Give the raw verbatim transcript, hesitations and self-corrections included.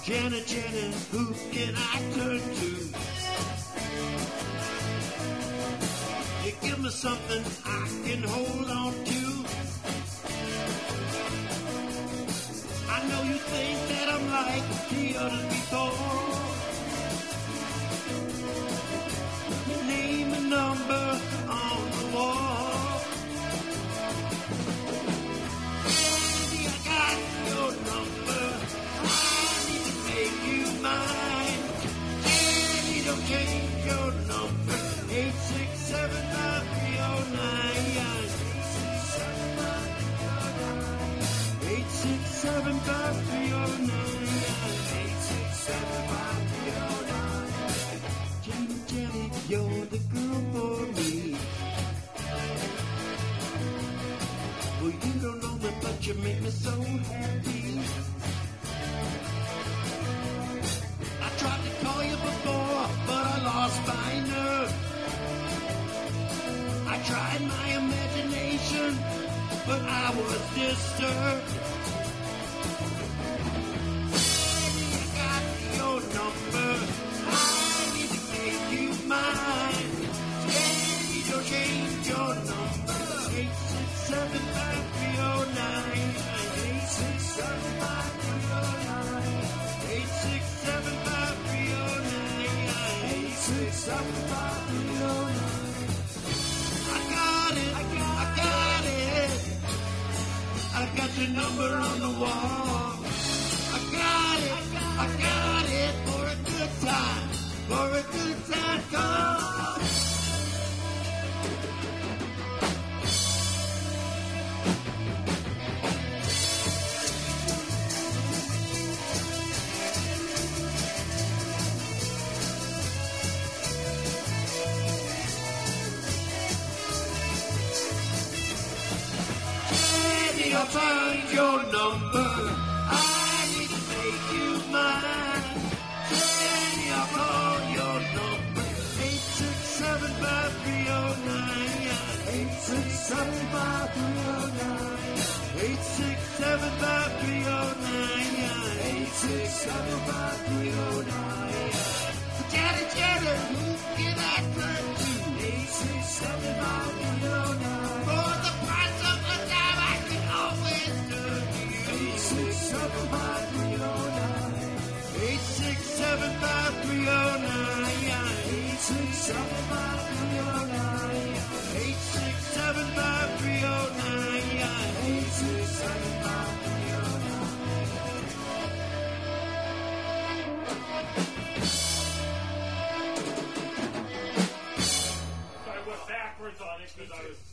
Janet, Janet, who can I turn to? You give me something I can hold on to. I know you think that I'm like the others before. Name a number on the wall. Baby, I got your number. I need to make you mine. Baby, don't change your number. Eight six seven five three oh nine. Eight six seven five three oh nine. Eight six seven five three oh nine. Jenny, Jenny, you're the girl for me. Well, you don't know me, but you make me so happy. I tried to call you before, but I lost my nerve. I tried my imagination, but I was disturbed. Baby, I got your number. I need to make you mine. Baby, don't change your number. Eight six seven five three oh nine. Eight six seven five three oh nine. Eight six seven five three oh nine. Eight six seven five three oh nine. I got it. I got it. I got your number on the wall. I got it. I got it for a good time. For a good time call. I'll find your number. I need to make you mine. Jenny, I'll call your number. Eight six seven five three oh nine. Eight six seven five three oh nine. Eight six seven five three oh nine. Eight six seven five three oh nine. Jenny, Jenny, who can I turn to? Eight six seven five three oh nine. For the price of a dime, I can always turn to you. Eight six seven five three oh nine. Eight six seven five three oh nine. Eight six seven